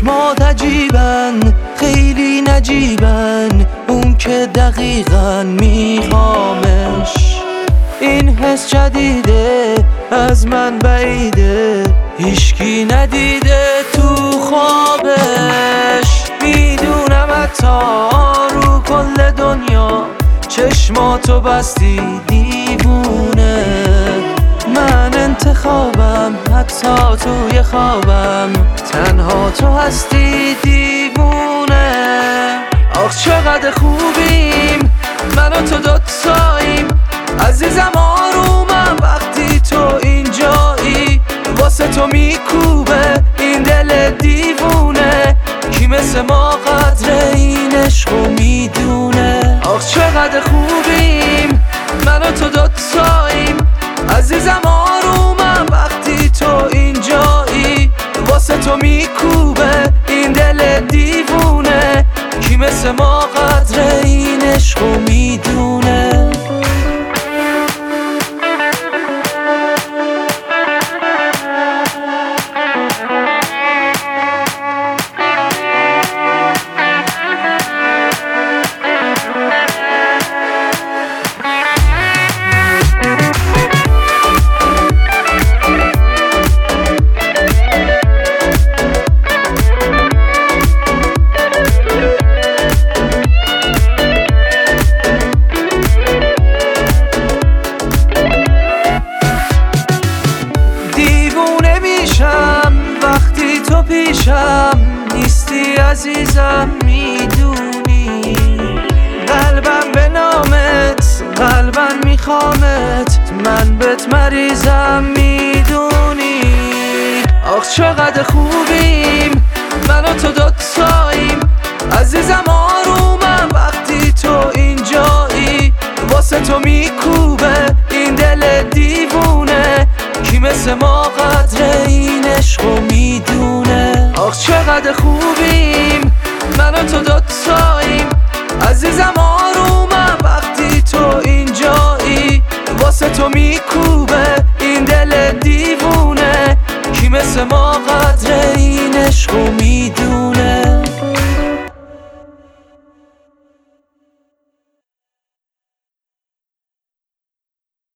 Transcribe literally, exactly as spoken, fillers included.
چشمات عجیبن، خیلی نجیبن، اون که دقیقاً میخوامش. این حس جدیده، از من بعیده، هیچکی ندیده تو خوابش. میدونم حتی رو کل دنیا چشماتو بستی دیوونه. من انتخابم حتی توی خوابم، تنها تو هستی دیوونه. آخ چقدر خوبیم من و تو دوتاییم، عزیزم آرومم وقتی تو اینجایی. واسه تو میکوبه این دل دیوونه، کی مثل ما قدر این عشقو میدونه. آخ چقدر خوبیم من و تو دوتاییم، عزیزم آرومم وقتی تو اینجایی. واسه تو میکوبه این دل دیوونه، کی مثل ما قدر این عشقو میدونه. وقتی تو پیشم نیستی عزیزم، میدونی قلبم به نامت، قلبم میخوامت، من بهت مریضم میدونی. آخ چقدر خوبیم من و تو دوتاییم، عزیزم آرومم وقتی تو اینجایی. واسه تو میکوبه این دل دیوونه، کی مثل ما قدر این عشقو میدونه. آخ چقدر خوبیم من و تو دوتاییم، عزیزم آرومم وقتی تو اینجایی. واسه تو میکوبه این دل دیوونه، کی مثل ما قدر این عشقو میدونه.